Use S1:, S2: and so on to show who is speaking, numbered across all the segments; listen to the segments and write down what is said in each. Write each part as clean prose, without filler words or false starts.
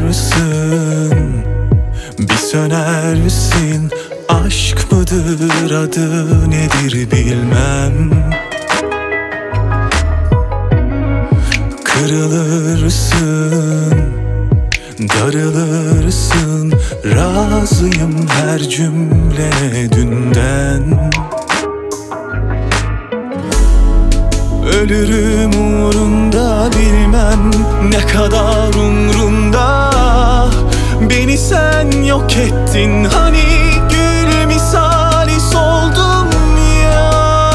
S1: yanarsın, bir sönersin. Aşk mıdır, adı nedir bilmem. Kırılırsın, darılırsın. Razıyım her cümlene dünden. Ölürüm uğrunda, bilmem ne kadar umrunda. Beni sen yok ettin, hani gül misali soldum ya.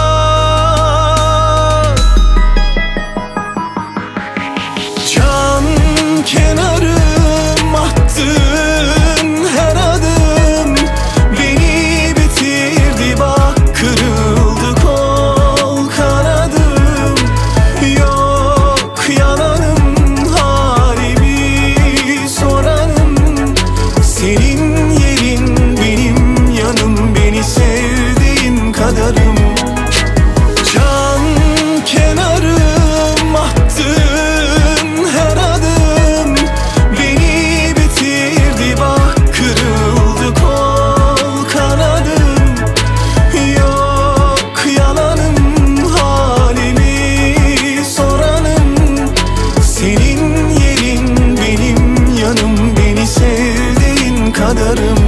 S1: Can kenarım, attığın her adım beni bitirdi, bak kırıldı kol kanadım. Yok yalanım, halimi soranım. Senin yerin benim yanım, beni sevdiğin kadarım. Can kenarım, attığın her adım beni bitirdi, bak kırıldı kol kanadım. Yok yalanım, halimi soranım. Senin yerin benim yanım, beni sevdiğin kadarım.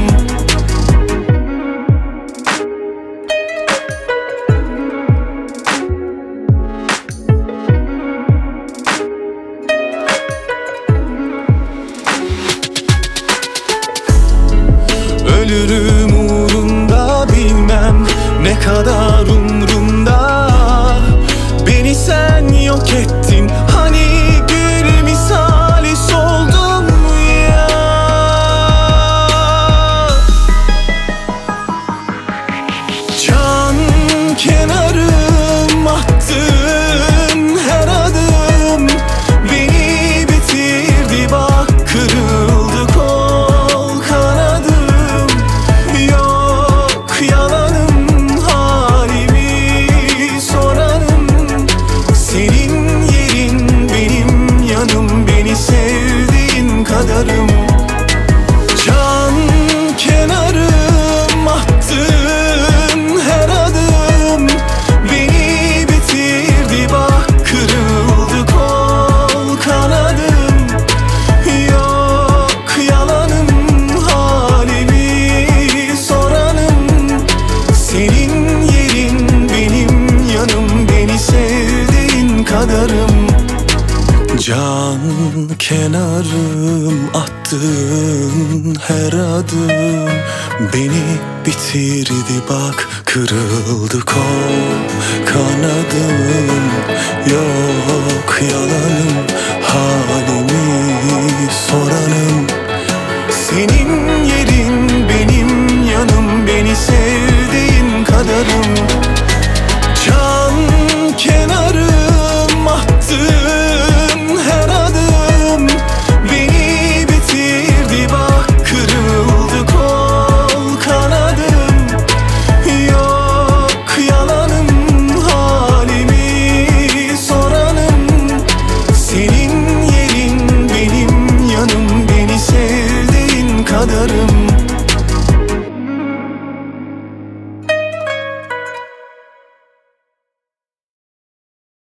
S1: Ölürüm uğrunda, bilmem ne kadar umrumda. Beni sen yok ettin, hani gül misali soldum ya. Can kenarım, attığın her adım beni bitirdi, bak kırıldı kol kanadım. Yok yalanım, halimi soranım. Senin yerin benim yanım, beni sevdiğin kadarım. Can kenarım, attığın her adım beni bitirdi, bak kırıldı kol kanadım. Yok yalanım, halimi soranım. Senin yerin benim yanım, beni sevdiğin kadarım. Can kenarım, attığın her adım beni bitirdi, bak kırıldı kol kanadım. Yok yalanım, halimi soranım. Senin yerin benim yanım, beni sevdiğin kadarım. Can kenarım, attığın her adım beni bitirdi, bak kırıldı kol kanadım. Yok yalanım, halimi soranım. Senin yerin benim yanım, beni sevdiğin kadarım.